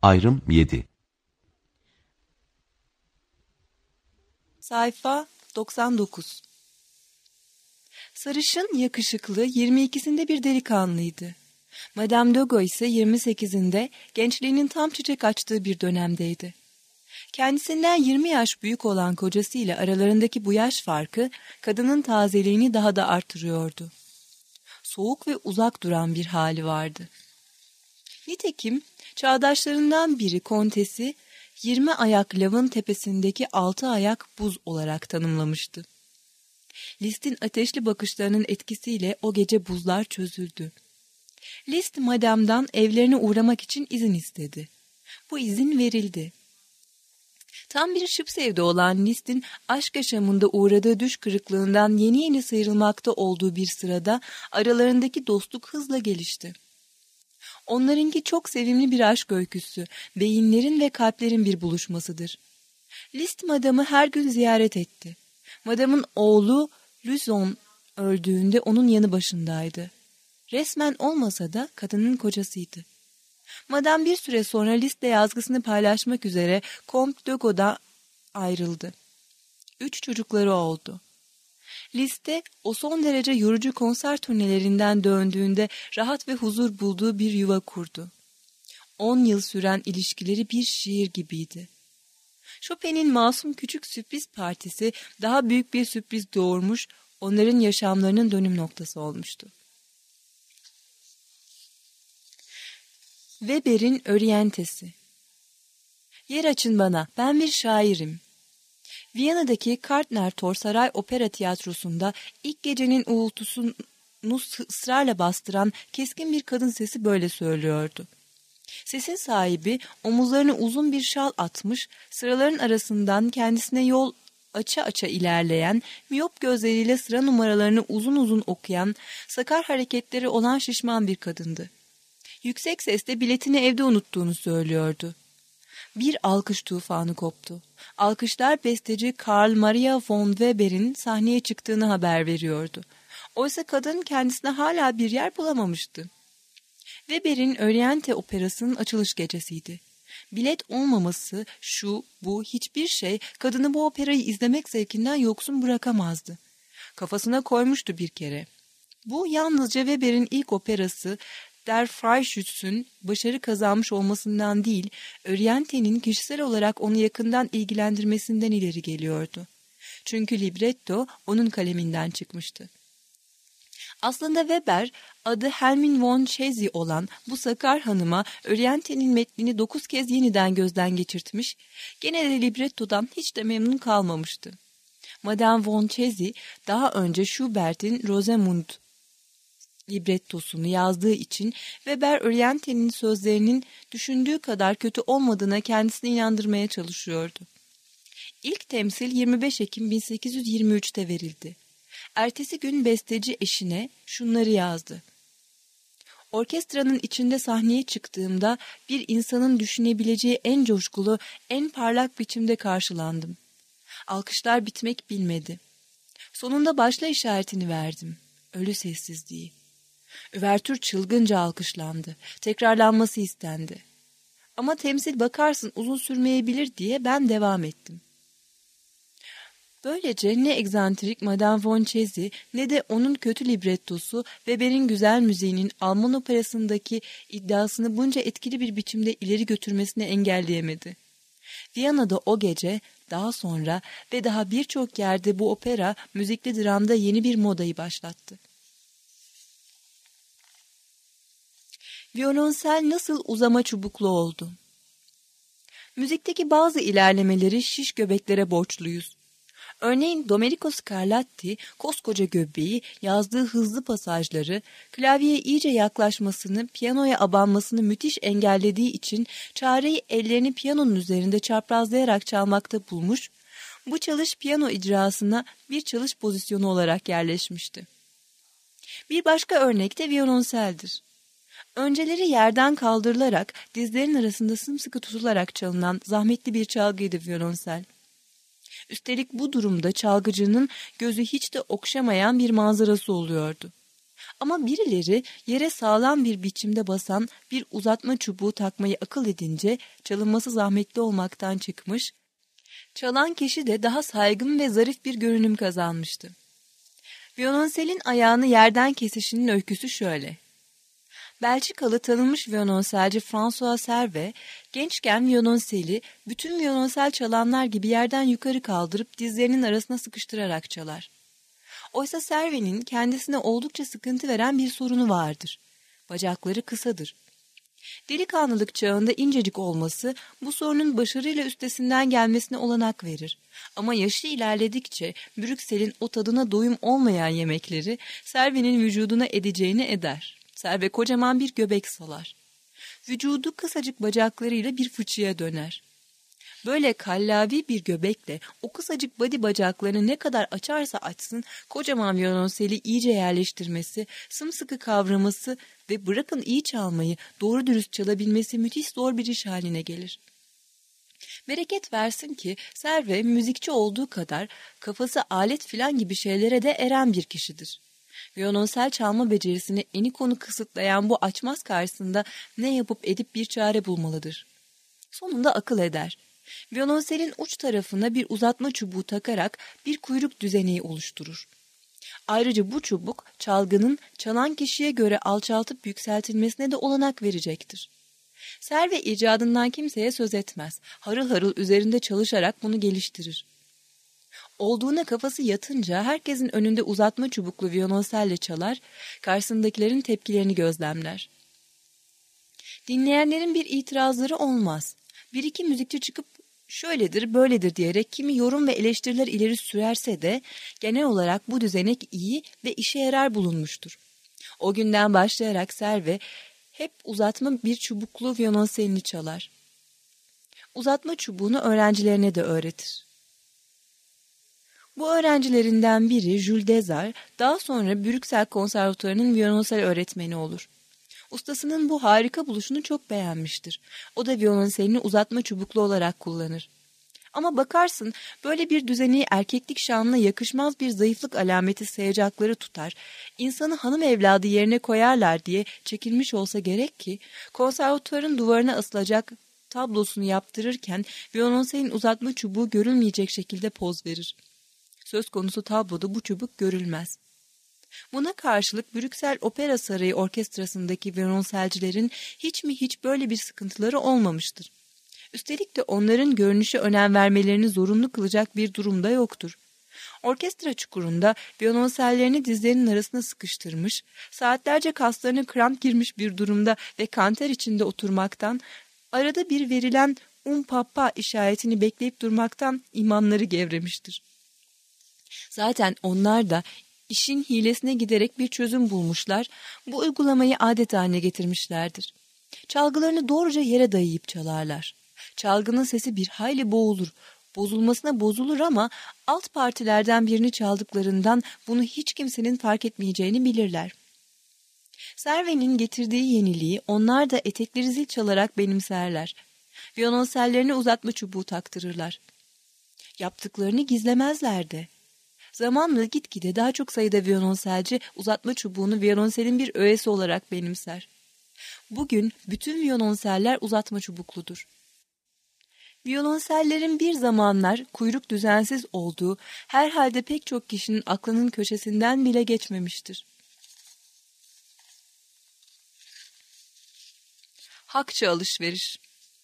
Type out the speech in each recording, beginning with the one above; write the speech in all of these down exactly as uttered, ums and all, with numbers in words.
Ayrım yedi. Sayfa doksan dokuz. Sarışın, yakışıklı, yirmi ikisinde bir delikanlıydı. Madame Dogo ise yirmi sekizinde gençliğinin tam çiçek açtığı bir dönemdeydi. Kendisinden yirmi yaş büyük olan kocasıyla aralarındaki bu yaş farkı kadının tazeliğini daha da artırıyordu. Soğuk ve uzak duran bir hali vardı. Nitekim çağdaşlarından biri kontesi yirmi ayak lavın tepesindeki altı ayak buz olarak tanımlamıştı. List'in ateşli bakışlarının etkisiyle o gece buzlar çözüldü. List Madame'dan evlerine uğramak için izin istedi. Bu izin verildi. Tam bir şıpsevde olan List'in aşk yaşamında uğradığı düş kırıklığından yeni yeni sıyrılmakta olduğu bir sırada aralarındaki dostluk hızla gelişti. Onlarınki çok sevimli bir aşk öyküsü, beyinlerin ve kalplerin bir buluşmasıdır. List Madame'ı her gün ziyaret etti. Madame'ın oğlu Luzon öldüğünde onun yanı başındaydı. Resmen olmasa da kadının kocasıydı. Madame bir süre sonra List'le yazgısını paylaşmak üzere Comte Dogo'dan ayrıldı. Üç çocukları oldu. List'te o son derece yorucu konser turnelerinden döndüğünde rahat ve huzur bulduğu bir yuva kurdu. On yıl süren ilişkileri bir şiir gibiydi. Chopin'in masum küçük sürpriz partisi daha büyük bir sürpriz doğurmuş, onların yaşamlarının dönüm noktası olmuştu. Weber'in Orientesi. Yer açın bana, ben bir şairim. Viyana'daki Kartner-Tor Saray Opera Tiyatrosu'nda ilk gecenin uğultusunu ısrarla bastıran keskin bir kadın sesi böyle söylüyordu. Sesin sahibi omuzlarına uzun bir şal atmış, sıraların arasından kendisine yol aça aça ilerleyen, miyop gözleriyle sıra numaralarını uzun uzun okuyan, sakar hareketleri olan şişman bir kadındı. Yüksek sesle biletini evde unuttuğunu söylüyordu. Bir alkış tufanı koptu. Alkışlar besteci Karl Maria von Weber'in sahneye çıktığını haber veriyordu. Oysa kadın kendisine hala bir yer bulamamıştı. Weber'in Oriente Operası'nın açılış gecesiydi. Bilet olmaması, şu, bu, hiçbir şey kadını bu operayı izlemek zevkinden yoksun bırakamazdı. Kafasına koymuştu bir kere. Bu yalnızca Weber'in ilk operası Der Freischütz'ün başarı kazanmış olmasından değil, Oriente'nin kişisel olarak onu yakından ilgilendirmesinden ileri geliyordu. Çünkü libretto onun kaleminden çıkmıştı. Aslında Weber, adı Helmin von Chesy olan bu sakar hanıma Oriente'nin metnini dokuz kez yeniden gözden geçirtmiş, gene de librettodan hiç de memnun kalmamıştı. Madame von Chesy, daha önce Schubert'in Rosamunde librettosunu yazdığı için Weber Oriente'nin sözlerinin düşündüğü kadar kötü olmadığına kendisini inandırmaya çalışıyordu. İlk temsil yirmi beş Ekim bin sekiz yüz yirmi üç'te verildi. Ertesi gün besteci eşine şunları yazdı. Orkestranın içinde sahneye çıktığımda bir insanın düşünebileceği en coşkulu, en parlak biçimde karşılandım. Alkışlar bitmek bilmedi. Sonunda başla işaretini verdim. Ölü sessizliği. Üvertür çılgınca alkışlandı. Tekrarlanması istendi. Ama temsil bakarsın uzun sürmeyebilir diye ben devam ettim. Böylece ne egzantrik Madame von Chesy ne de onun kötü librettosu Weber'in güzel müziğinin Alman operasındaki iddiasını bunca etkili bir biçimde ileri götürmesini engelleyemedi. Viyana'da o gece, daha sonra ve daha birçok yerde bu opera müzikli dramda yeni bir modayı başlattı. Violonsel nasıl uzama çubuklu oldu? Müzikteki bazı ilerlemeleri şiş göbeklere borçluyuz. Örneğin Domenico Scarlatti koskoca göbeği, yazdığı hızlı pasajları, klavyeye iyice yaklaşmasını, piyanoya abanmasını müthiş engellediği için çareyi ellerini piyanonun üzerinde çaprazlayarak çalmakta bulmuş, bu çalış piyano icrasına bir çalış pozisyonu olarak yerleşmişti. Bir başka örnek de violonseldir. Önceleri yerden kaldırılarak, dizlerin arasında sımsıkı tutularak çalınan zahmetli bir çalgıydı violonsel. Üstelik bu durumda çalgıcının gözü hiç de okşamayan bir manzarası oluyordu. Ama birileri yere sağlam bir biçimde basan bir uzatma çubuğu takmayı akıl edince çalınması zahmetli olmaktan çıkmış, çalan kişi de daha saygın ve zarif bir görünüm kazanmıştı. Violonselin ayağını yerden kesişinin öyküsü şöyle. Belçikalı tanınmış violonselci François Serve, gençken violonseli bütün violonsel çalanlar gibi yerden yukarı kaldırıp dizlerinin arasına sıkıştırarak çalar. Oysa Serve'nin kendisine oldukça sıkıntı veren bir sorunu vardır. Bacakları kısadır. Delikanlılık çağında incecik olması bu sorunun başarıyla üstesinden gelmesine olanak verir. Ama yaşı ilerledikçe Brüksel'in o tadına doyum olmayan yemekleri Serve'nin vücuduna edeceğini eder. Serve kocaman bir göbek salar. Vücudu kısacık bacaklarıyla bir fıçıya döner. Böyle kallavi bir göbekle o kısacık body bacaklarını ne kadar açarsa açsın kocaman violonseli iyice yerleştirmesi, sımsıkı kavraması ve bırakın iyi çalmayı doğru dürüst çalabilmesi müthiş zor bir iş haline gelir. Bereket versin ki Serve müzikçi olduğu kadar kafası alet filan gibi şeylere de eren bir kişidir. Violonsel çalma becerisini eni konu kısıtlayan bu açmaz karşısında ne yapıp edip bir çare bulmalıdır. Sonunda akıl eder. Violonselin uç tarafına bir uzatma çubuğu takarak bir kuyruk düzeneği oluşturur. Ayrıca bu çubuk çalgının çalan kişiye göre alçaltıp yükseltilmesine de olanak verecektir. Serve icadından kimseye söz etmez. Harıl harıl üzerinde çalışarak bunu geliştirir. Olduğuna kafası yatınca herkesin önünde uzatma çubuklu violonselle çalar, karşısındakilerin tepkilerini gözlemler. Dinleyenlerin bir itirazları olmaz. Bir iki müzikçi çıkıp şöyledir, böyledir diyerek kimi yorum ve eleştiriler ileri sürerse de genel olarak bu düzenek iyi ve işe yarar bulunmuştur. O günden başlayarak Serve hep uzatma bir çubuklu violonselini çalar. Uzatma çubuğunu öğrencilerine de öğretir. Bu öğrencilerinden biri Jules Desar, daha sonra Brüksel Konservatuvarı'nın violonsel öğretmeni olur. Ustasının bu harika buluşunu çok beğenmiştir. O da violonselini uzatma çubuklu olarak kullanır. Ama bakarsın böyle bir düzeneyi erkeklik şanına yakışmaz bir zayıflık alameti sayacakları tutar, insanı hanım evladı yerine koyarlar diye çekilmiş olsa gerek ki, konservatuvarın duvarına asılacak tablosunu yaptırırken violonselin uzatma çubuğu görülmeyecek şekilde poz verir. Söz konusu tabloda bu çubuk görülmez. Buna karşılık Brüksel Opera Sarayı orkestrasındaki violonselcilerin hiç mi hiç böyle bir sıkıntıları olmamıştır. Üstelik de onların görünüşe önem vermelerini zorunlu kılacak bir durumda yoktur. Orkestra çukurunda violonsellerini dizlerinin arasına sıkıştırmış, saatlerce kaslarına kramp girmiş bir durumda ve kanter içinde oturmaktan, arada bir verilen um papa işaretini bekleyip durmaktan imanları gevremiştir. Zaten onlar da İşin hilesine giderek bir çözüm bulmuşlar, bu uygulamayı adet haline getirmişlerdir. Çalgılarını doğruca yere dayayıp çalarlar. Çalgının sesi bir hayli boğulur, bozulmasına bozulur ama alt partilerden birini çaldıklarından bunu hiç kimsenin fark etmeyeceğini bilirler. Serve'nin getirdiği yeniliği onlar da etekleri zil çalarak benimserler. Violonsellerine uzatma çubuğu taktırırlar. Yaptıklarını gizlemezler de. Zamanla gitgide daha çok sayıda violonselci uzatma çubuğunu violonselin bir öğesi olarak benimser. Bugün bütün violonseller uzatma çubukludur. Violonsellerin bir zamanlar kuyruk düzensiz olduğu herhalde pek çok kişinin aklının köşesinden bile geçmemiştir. Hakça alışveriş.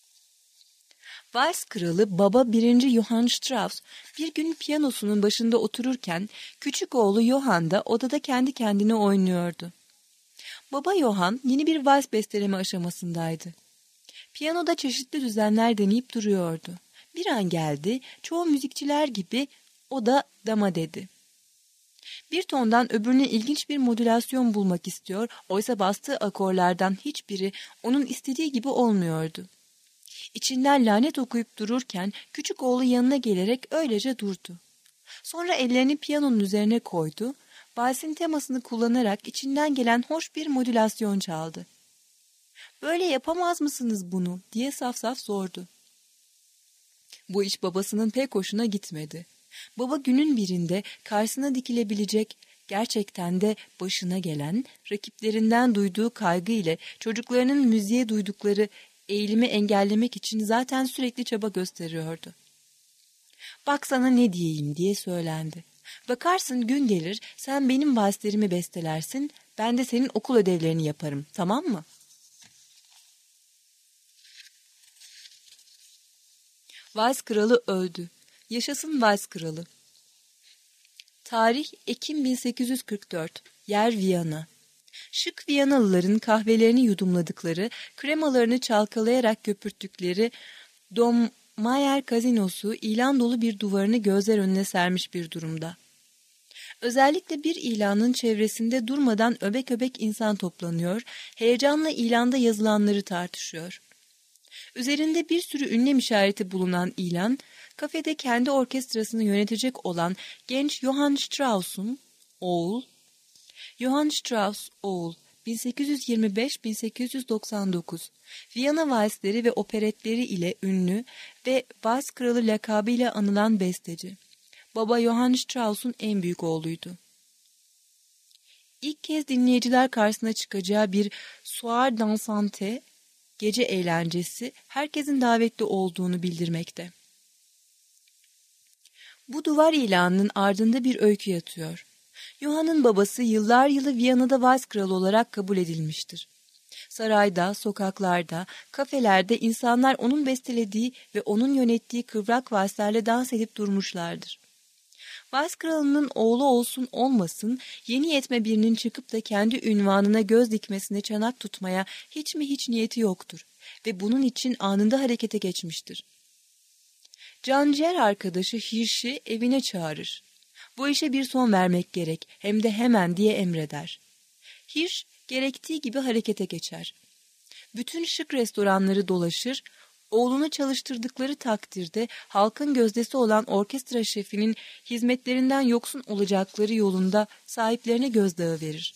Vals kralı Baba birinci. Johann Strauss bir gün piyanosunun başında otururken küçük oğlu Johann da odada kendi kendine oynuyordu. Baba Johann yeni bir vals besteleme aşamasındaydı. Piyanoda çeşitli düzenler deneyip duruyordu. Bir an geldi, çoğu müzikçiler gibi o da dama dedi. Bir tondan öbürüne ilginç bir modülasyon bulmak istiyor, oysa bastığı akorlardan hiçbiri onun istediği gibi olmuyordu. İçinden lanet okuyup dururken küçük oğlu yanına gelerek öylece durdu. Sonra ellerini piyanonun üzerine koydu, valsin temasını kullanarak içinden gelen hoş bir modülasyon çaldı. "Böyle yapamaz mısınız bunu?" diye saf saf sordu. Bu iş babasının pek hoşuna gitmedi. Baba günün birinde karşısına dikilebilecek, Gerçekten de başına gelen, rakiplerinden duyduğu kaygı ile çocuklarının müziğe duydukları eğilimi engellemek için zaten sürekli çaba gösteriyordu. "Bak sana ne diyeyim," diye söylendi. "Bakarsın gün gelir, sen benim valslerimi bestelersin, ben de senin okul ödevlerini yaparım, tamam mı?" Vals kralı öldü. Yaşasın vals kralı. Tarih Ekim bin sekiz yüz kırk dört. Yer Viyana. Şık Viyanalıların kahvelerini yudumladıkları, kremalarını çalkalayarak köpürttükleri Dom Mayer Kazinosu ilan dolu bir duvarını gözler önüne sermiş bir durumda. Özellikle bir ilanın çevresinde durmadan öbek öbek insan toplanıyor, heyecanla ilanda yazılanları tartışıyor. Üzerinde bir sürü ünlem işareti bulunan ilan, kafede kendi orkestrasını yönetecek olan genç Johann Strauss'un oğul, Johann Strauss oğul, bin sekiz yüz yirmi beş bin sekiz yüz doksan dokuz, Viyana valsleri ve operetleri ile ünlü ve vals kralı lakabıyla anılan besteci. Baba Johann Strauss'un en büyük oğluydu. İlk kez dinleyiciler karşısına çıkacağı bir soir dansante, gece eğlencesi, herkesin davetli olduğunu bildirmekte. Bu duvar ilanının ardında bir öykü yatıyor. Johann'ın babası yıllar yılı Viyana'da vals kralı olarak kabul edilmiştir. Sarayda, sokaklarda, kafelerde insanlar onun bestelediği ve onun yönettiği kıvrak valslerle dans edip durmuşlardır. Vals kralının oğlu olsun olmasın, yeni yetme birinin çıkıp da kendi ünvanına göz dikmesine çanak tutmaya hiç mi hiç niyeti yoktur ve bunun için anında harekete geçmiştir. Canciğer arkadaşı Hirsch'i evine çağırır. Bu işe bir son vermek gerek, hem de hemen diye emreder. Hirsch gerektiği gibi harekete geçer. Bütün şık restoranları dolaşır, oğlunu çalıştırdıkları takdirde halkın gözdesi olan orkestra şefinin hizmetlerinden yoksun olacakları yolunda sahiplerine gözdağı verir.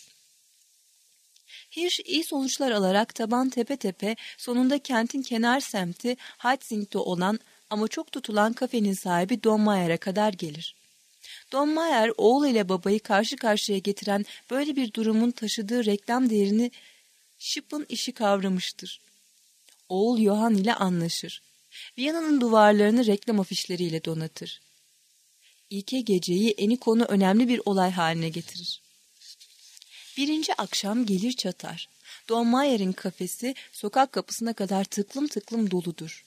Hirsch iyi sonuçlar alarak taban tepe tepe sonunda kentin kenar semti Heitzing'de olan ama çok tutulan kafenin sahibi Don Mayer'e kadar gelir. Don Mayer oğul ile babayı karşı karşıya getiren böyle bir durumun taşıdığı reklam değerini Şıp'ın işi kavramıştır. Oğul Johann ile anlaşır. Viyana'nın duvarlarını reklam afişleriyle donatır. İlke geceyi eni konu önemli bir olay haline getirir. Birinci akşam gelir çatar. Don Mayer'in kafesi sokak kapısına kadar tıklım tıklım doludur.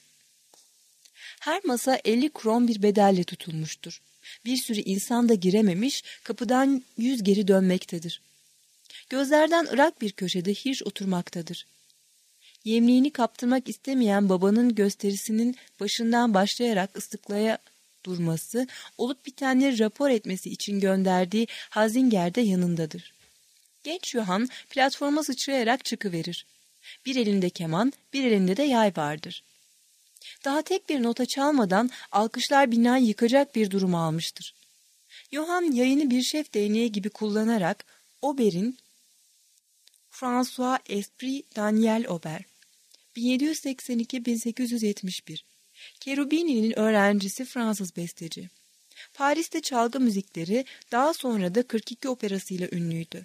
Her masa elli kron bir bedelle tutulmuştur. Bir sürü insan da girememiş, kapıdan yüz geri dönmektedir. Gözlerden ırak bir köşede Hirsch oturmaktadır. Yemliğini kaptırmak istemeyen babanın gösterisinin başından başlayarak ıslıklaya durması, olup bitenleri rapor etmesi için gönderdiği Hazinger de yanındadır. Genç Johann platforma sıçrayarak çıkıverir. Bir elinde keman, bir elinde de yay vardır. Daha tek bir nota çalmadan alkışlar binayı yıkacak bir durum almıştır. Johann yayını bir şef değneği gibi kullanarak Auber'in François Esprit Daniel Auber bin yedi yüz seksen iki bin sekiz yüz yetmiş bir Cherubini'nin öğrencisi Fransız besteci. Paris'te çalgı müzikleri daha sonra da kırk iki operasıyla ünlüydü.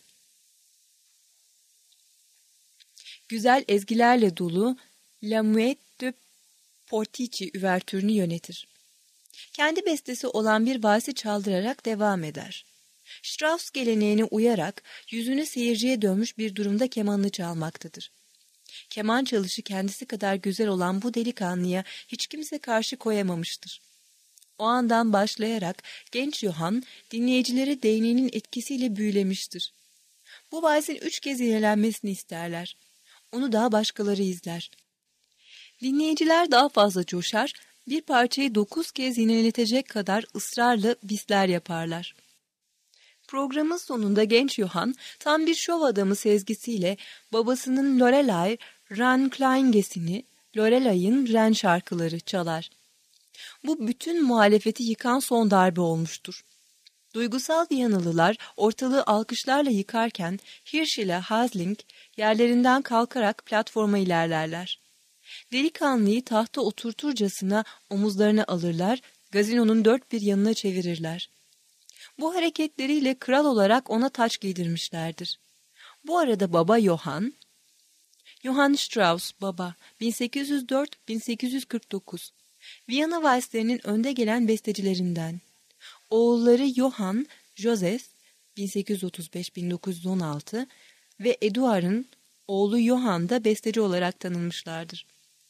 Güzel ezgilerle dolu La Muette de Portici üvertürünü yönetir. Kendi bestesi olan bir valsi çaldırarak devam eder. Strauss geleneğine uyarak yüzünü seyirciye dönmüş bir durumda kemanını çalmaktadır. Keman çalışı kendisi kadar güzel olan bu delikanlıya hiç kimse karşı koyamamıştır. O andan başlayarak genç Johann dinleyicileri değneğinin etkisiyle büyülemiştir. Bu valsin üç kez yenilenmesini isterler. Onu daha başkaları izler. Dinleyiciler daha fazla coşar, bir parçayı dokuz kez yeniletecek kadar ısrarla bisler yaparlar. Programın sonunda genç Johann tam bir şov adamı sezgisiyle babasının Lorelei Renklinges'ini, Lorelei'in Ren şarkıları çalar. Bu bütün muhalefeti yıkan son darbe olmuştur. Duygusal Viyanalılar ortalığı alkışlarla yıkarken Hirsch ile Hasling yerlerinden kalkarak platforma ilerlerler. Delikanlıyı tahta oturturcasına omuzlarına alırlar, gazinonun dört bir yanına çevirirler. Bu hareketleriyle kral olarak ona taç giydirmişlerdir. Bu arada baba Johann, Johann Strauss baba bin sekiz yüz dört - bin sekiz yüz kırk dokuz, Viyana valslerinin önde gelen bestecilerinden. Oğulları Johann Joseph bin sekiz yüz otuz beş - bin dokuz yüz on altı ve Eduard'ın oğlu Johann da besteci olarak tanınmışlardır.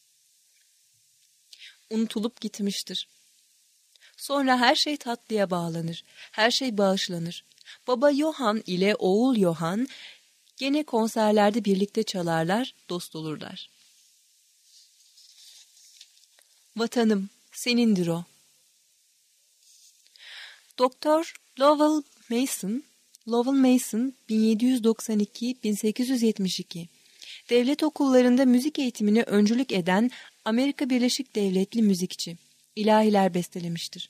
Unutulup gitmiştir. Sonra her şey tatlıya bağlanır, her şey bağışlanır. Baba Johann ile oğul Johann gene konserlerde birlikte çalarlar, dost olurlar. Vatanım, senindir o. Doktor Lowell Mason, Lowell Mason bin yedi yüz doksan iki - bin sekiz yüz yetmiş iki, devlet okullarında müzik eğitimine öncülük eden Amerika Birleşik Devletli müzikçi, ilahiler bestelemiştir.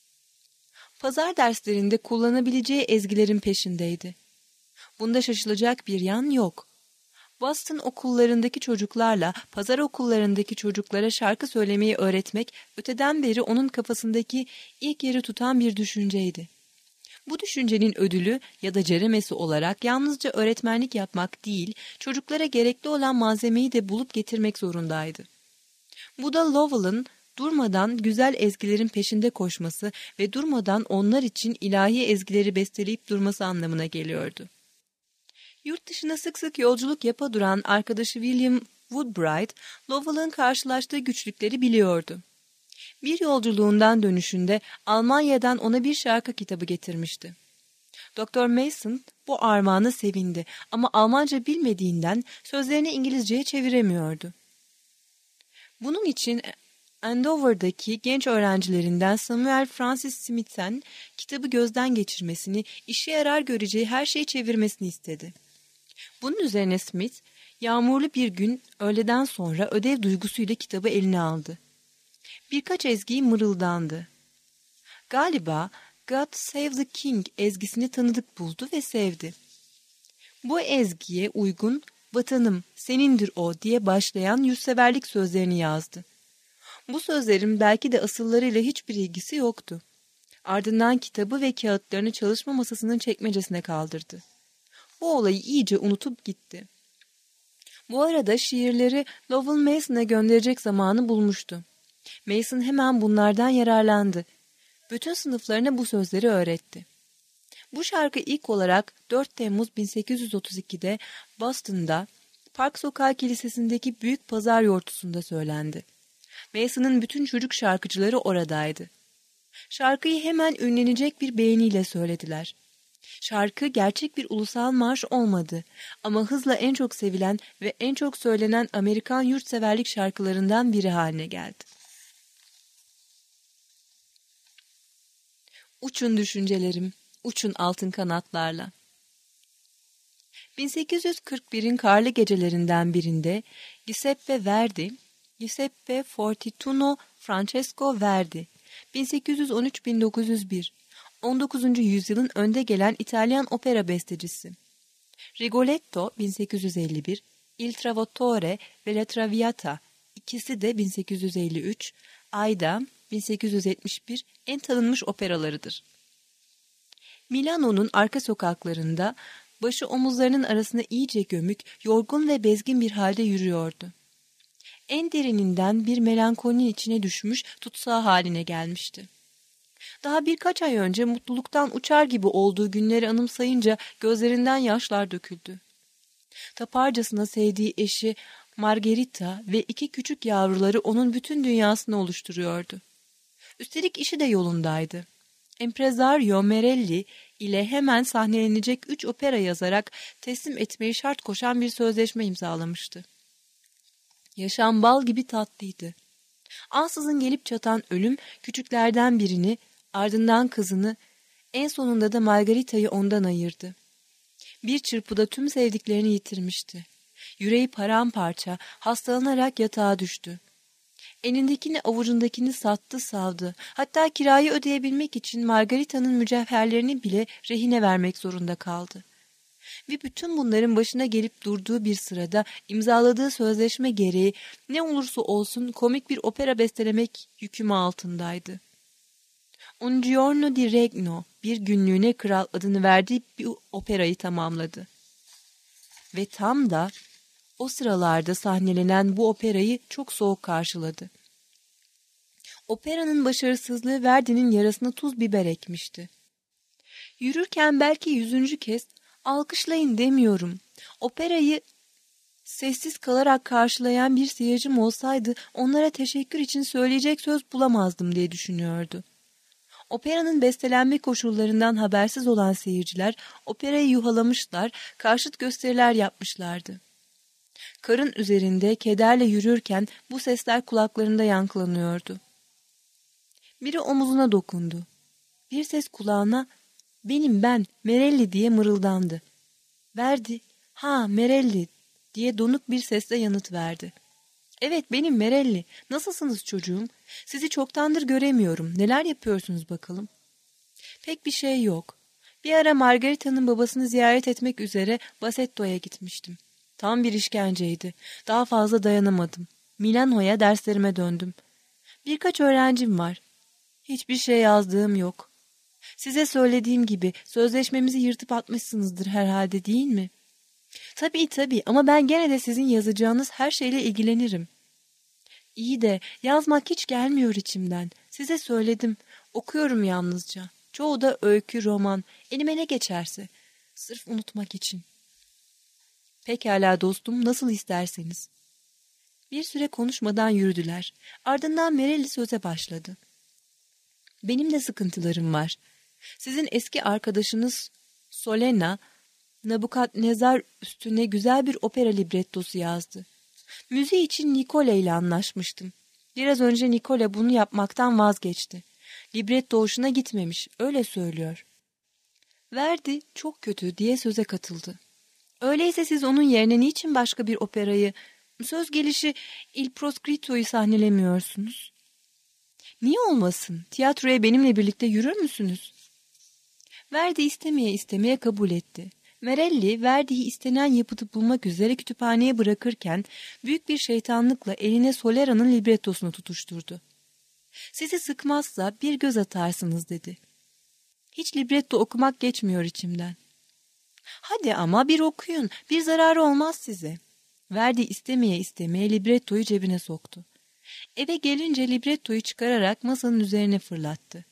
Pazar derslerinde kullanabileceği ezgilerin peşindeydi. Bunda şaşılacak bir yan yok. Boston okullarındaki çocuklarla pazar okullarındaki çocuklara şarkı söylemeyi öğretmek öteden beri onun kafasındaki ilk yeri tutan bir düşünceydi. Bu düşüncenin ödülü ya da ceremesi olarak yalnızca öğretmenlik yapmak değil, çocuklara gerekli olan malzemeyi de bulup getirmek zorundaydı. Bu da Lowell'ın durmadan güzel ezgilerin peşinde koşması ve durmadan onlar için ilahi ezgileri besteleyip durması anlamına geliyordu. Yurt dışına sık sık yolculuk yapa duran arkadaşı William Woodbright, Lowell'ın karşılaştığı güçlükleri biliyordu. Bir yolculuğundan dönüşünde Almanya'dan ona bir şarkı kitabı getirmişti. Doktor Mason bu armağana sevindi ama Almanca bilmediğinden sözlerini İngilizceye çeviremiyordu. Bunun için Andover'daki genç öğrencilerinden Samuel Francis Smith'ten kitabı gözden geçirmesini, işe yarar göreceği her şeyi çevirmesini istedi. Bunun üzerine Smith, yağmurlu bir gün öğleden sonra ödev duygusuyla kitabı eline aldı. Birkaç ezgiyi mırıldandı. Galiba God Save the King ezgisini tanıdık buldu ve sevdi. Bu ezgiye uygun "Vatanım, senindir o" diye başlayan yurtseverlik sözlerini yazdı. Bu sözlerin belki de asıllarıyla hiçbir ilgisi yoktu. Ardından kitabı ve kağıtlarını çalışma masasının çekmecesine kaldırdı. Bu olayı iyice unutup gitti. Bu arada şiirleri Lowell Mason'a gönderecek zamanı bulmuştu. Mason hemen bunlardan yararlandı. Bütün sınıflarına bu sözleri öğretti. Bu şarkı ilk olarak dört Temmuz bin sekiz yüz otuz iki'de Boston'da Park Sokağı Kilisesi'ndeki büyük pazar yortusunda söylendi. Mason'ın bütün çocuk şarkıcıları oradaydı. Şarkıyı hemen ünlenecek bir beğeniyle söylediler. Şarkı gerçek bir ulusal marş olmadı ama hızla en çok sevilen ve en çok söylenen Amerikan yurtseverlik şarkılarından biri haline geldi. Uçun düşüncelerim, uçun altın kanatlarla. bin sekiz yüz kırk bir'in karlı gecelerinden birinde Giuseppe Verdi, Giuseppe Fortituno Francesco Verdi, bin sekiz yüz on üç - bin dokuz yüz bir, on dokuzuncu yüzyılın önde gelen İtalyan opera bestecisi. Rigoletto bin sekiz yüz elli bir, Il Trovatore ve La Traviata, ikisi de bin sekiz yüz elli üç, Aida bin sekiz yüz yetmiş bir en tanınmış operalarıdır. Milano'nun arka sokaklarında başı omuzlarının arasına iyice gömük, yorgun ve bezgin bir halde yürüyordu. En derininden bir melankolinin içine düşmüş, tutsağı haline gelmişti. Daha birkaç ay önce mutluluktan uçar gibi olduğu günleri anımsayınca gözlerinden yaşlar döküldü. Taparcasına sevdiği eşi Margherita ve iki küçük yavruları onun bütün dünyasını oluşturuyordu. Üstelik işi de yolundaydı. Empresario Merelli ile hemen sahnelenecek üç opera yazarak teslim etmeyi şart koşan bir sözleşme imzalamıştı. Yaşam bal gibi tatlıydı. Ansızın gelip çatan ölüm küçüklerden birini, ardından kızını, en sonunda da Margarita'yı ondan ayırdı. Bir çırpıda tüm sevdiklerini yitirmişti. Yüreği paramparça, hastalanarak yatağa düştü. Elindekini avucundakini sattı savdı. Hatta kirayı ödeyebilmek için Margarita'nın mücevherlerini bile rehine vermek zorunda kaldı. Ve bütün bunların başına gelip durduğu bir sırada imzaladığı sözleşme gereği ne olursa olsun komik bir opera bestelemek yükümü altındaydı. Un giorno di regno, bir günlüğüne kral adını verdiği bir operayı tamamladı. Ve tam da o sıralarda sahnelenen bu operayı çok soğuk karşıladı. Operanın başarısızlığı Verdi'nin yarasına tuz biber ekmişti. Yürürken belki yüzüncü kez alkışlayın demiyorum. Operayı sessiz kalarak karşılayan bir seyircim olsaydı onlara teşekkür için söyleyecek söz bulamazdım diye düşünüyordu. Operanın bestelenme koşullarından habersiz olan seyirciler operayı yuhalamışlar, karşıt gösteriler yapmışlardı. Karın üzerinde kederle yürürken bu sesler kulaklarında yankılanıyordu. Biri omuzuna dokundu. Bir ses kulağına "Benim ben, Merelli" diye mırıldandı. Verdi, "Ha, Merelli" diye donuk bir sesle yanıt verdi. "Evet, benim Merelli. Nasılsınız çocuğum? Sizi çoktandır göremiyorum. Neler yapıyorsunuz bakalım?" "Pek bir şey yok. Bir ara Margarita'nın babasını ziyaret etmek üzere Bassetto'ya gitmiştim. Tam bir işkenceydi. Daha fazla dayanamadım. Milano'ya derslerime döndüm. Birkaç öğrencim var. Hiçbir şey yazdığım yok. Size söylediğim gibi sözleşmemizi yırtıp atmışsınızdır herhalde, değil mi?" "Tabii tabii, ama ben gene de sizin yazacağınız her şeyle ilgilenirim." "İyi de yazmak hiç gelmiyor içimden. Size söyledim. Okuyorum yalnızca. Çoğu da öykü, roman. Elime ne geçerse. Sırf unutmak için." "Pekala dostum, nasıl isterseniz." Bir süre konuşmadan yürüdüler. Ardından Merelli söze başladı. "Benim de sıkıntılarım var. Sizin eski arkadaşınız Solena, Nabukadnezar üstüne güzel bir opera librettosu yazdı. Müziği için Nikola ile anlaşmıştım. Biraz önce Nikola bunu yapmaktan vazgeçti. Libretto hoşuna gitmemiş, öyle söylüyor." Verdi, "Çok kötü" diye söze katıldı. "Öyleyse siz onun yerine niçin başka bir operayı, söz gelişi Il Proscritto'yu sahnelemiyorsunuz?" "Niye olmasın? Tiyatroya benimle birlikte yürür müsünüz?" Verdi istemeye istemeye kabul etti. Merelli, Verdi'yi istenen yapıtı bulmak üzere kütüphaneye bırakırken büyük bir şeytanlıkla eline Solera'nın librettosunu tutuşturdu. "Sizi sıkmazsa bir göz atarsınız" dedi. "Hiç libretto okumak geçmiyor içimden." "Hadi ama bir okuyun, bir zararı olmaz size." Verdi istemeye istemeye librettoyu cebine soktu. Eve gelince librettoyu çıkararak masanın üzerine fırlattı.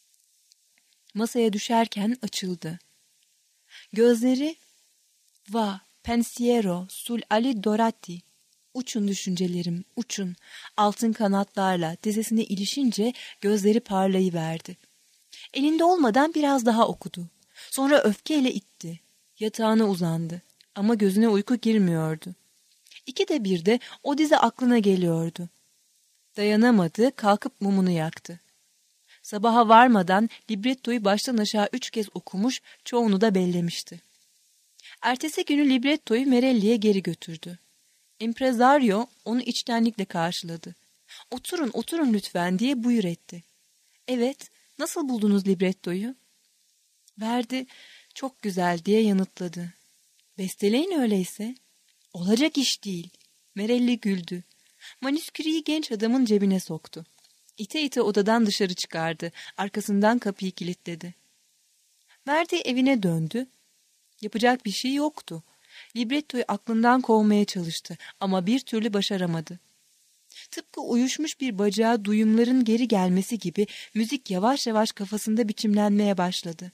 Masaya düşerken açıldı. Gözleri "Va, pensiero sul ali dorati." "Uçun düşüncelerim, uçun." Altın kanatlarla dizesine ilişince gözleri parlayıverdi. Elinde olmadan biraz daha okudu. Sonra öfkeyle itti. Yatağına uzandı. Ama gözüne uyku girmiyordu. İkide bir de o dize aklına geliyordu. Dayanamadı, kalkıp mumunu yaktı. Sabaha varmadan librettoyu baştan aşağı üç kez okumuş, çoğunu da bellemişti. Ertesi günü librettoyu Merelli'ye geri götürdü. Impresario onu içtenlikle karşıladı. "Oturun, oturun lütfen" diye buyur etti. "Evet, nasıl buldunuz librettoyu?" Verdi, "Çok güzel" diye yanıtladı. "Besteleyin öyleyse." "Olacak iş değil." Merelli güldü. Manüskriyi genç adamın cebine soktu. İte ite odadan dışarı çıkardı. Arkasından kapıyı kilitledi. Verdi evine döndü. Yapacak bir şey yoktu. Librettoyu aklından kovmaya çalıştı ama bir türlü başaramadı. Tıpkı uyuşmuş bir bacağa duyumların geri gelmesi gibi müzik yavaş yavaş kafasında biçimlenmeye başladı.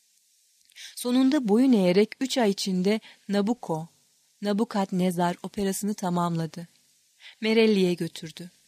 Sonunda boyun eğerek üç ay içinde Nabucco, Nabukadnezar operasını tamamladı. Merelli'ye götürdü.